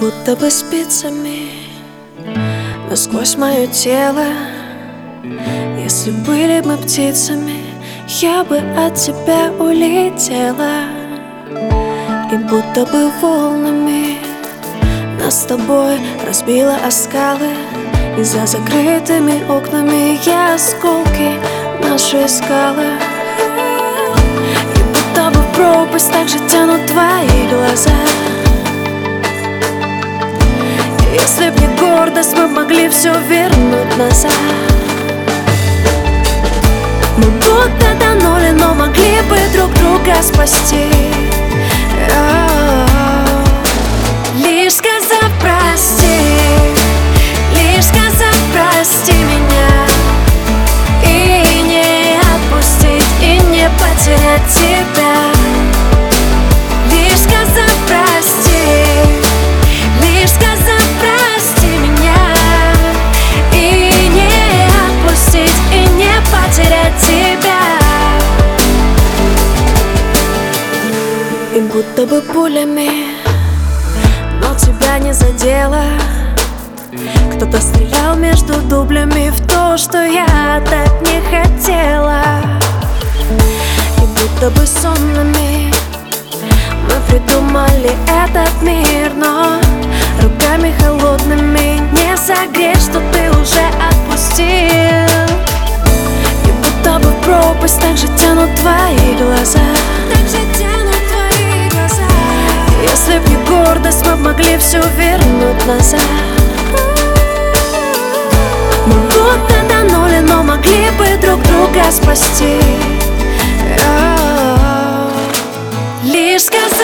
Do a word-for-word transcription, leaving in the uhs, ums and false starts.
будто бы спицами насквозь мое тело. Если были мы птицами, я бы от тебя улетела. И будто бы волнами нас с тобой разбило о скалы. И за закрытыми окнами я осколки наши искала. И будто бы в пропасть так же тянут твои глаза. Если б не гордость, мы могли все вернуть назад. Мы будто тонули, но могли бы друг друга спасти. Лишь сказав прости, лишь сказав прости меня, и не отпустить, и не потерять тебя. Лишь сказав прости, лишь сказав прости меня, и не отпустить, и не потерять тебя. И будто бы пулями, но тебя не задело. Кто-то стрелял между дублями в то, что я так не хотела. И будто бы сонными мы придумали этот мир, но руками холодными не согреть, что ты уже отпустил. И будто бы в пропасть так же тянут твои глаза. Так же тянут твои глаза. Если б не гордость, мы могли все вернуть назад. Мы будто тонули, но могли бы друг друга спасти. Лишь сказать